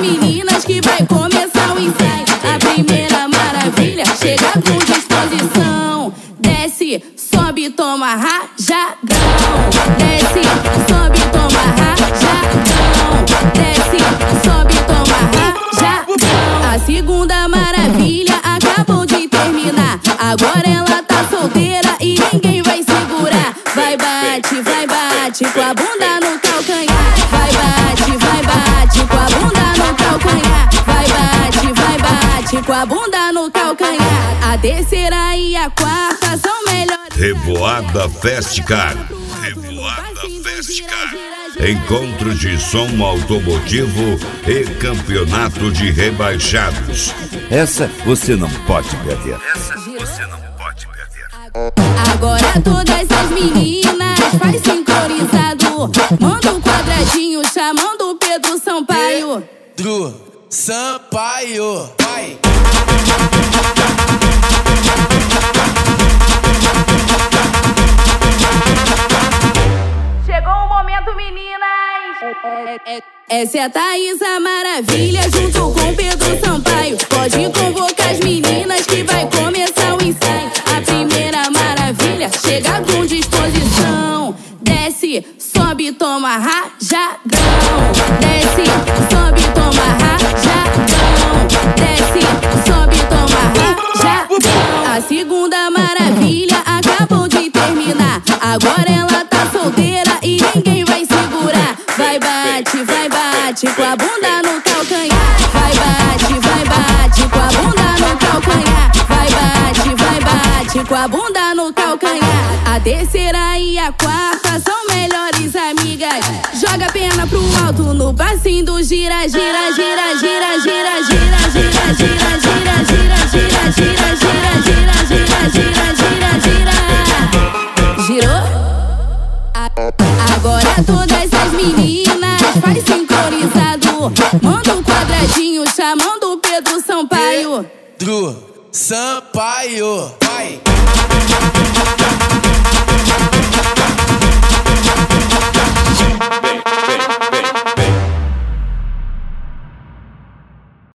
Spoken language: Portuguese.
meninas que vai começar o ensaio. A primeira maravilha chega com disposição. Desce, sobe, toma rajadão. Desce, sobe, toma rajadão. Desce, sobe, toma rajadão. A segunda maravilha acabou de terminar. Agora ela tá solteira e ninguém vai segurar. Vai bate com a bunda no calcanhar. Vai bate com a bunda no calcanhar. Vai bate com a bunda no calcanhar. A terceira e a quarta são melhores. Revoada Festcar. Revoada Festcar. Encontro de som automotivo e campeonato de rebaixados. Essa você não pode perder. Essa você não pode perder. Agora todas as meninas faz sincronizado. Manda um quadradinho chamando o Pedro Sampaio. Pedro Sampaio, vai. Chegou o momento, meninas. Essa é a Thaísa Maravilha junto com Pedro Sampaio. Pode convocar as meninas que vai começar o ensaio. A primeira maravilha chega com disposição. Desce, sobe, toma rajadão. Desce, sobe, toma rajadão. Desce, sobe, toma rajadão. A segunda maravilha acabou de terminar. Agora ela tá solteira e ninguém vai segurar. Vai bate com a bunda no calcanhar. Vai bate com a bunda no calcanhar. Vai bate com a bunda no calcanhar. A terceira e a quarta são melhores amigas. Joga a perna pro alto no passinho do gira, gira, gira, gira, gira, gira, gira, gira, gira, gira, gira, gira, gira, gira, gira, gira, gira. Girou? Agora todas as meninas faz sincronizado. Manda um quadradinho chamando o Pedro Sampaio. Pedro Sampaio, vai.